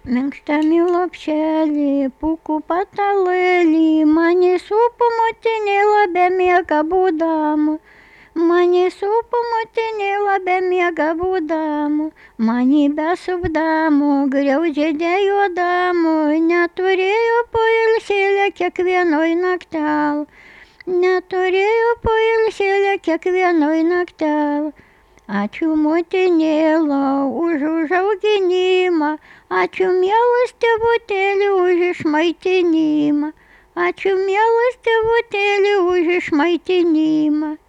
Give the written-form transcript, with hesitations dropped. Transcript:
Minkštami lopšelį, pūkų patalėlį, mane supo motinėla bemiega būdama. Mane supo motinėla bemiega būdama, mane besupdamo, griaudžia dejodamo, neturėjo poilsėlę kiekvienoj naktel. Neturėjo poilsėlę kiekvienoj naktel. Ačiū motinėla už užauginimą, ačiū mielas tėvutėli už išmaitinimą, ačiū mielas tėvutėli už išmaitinimą.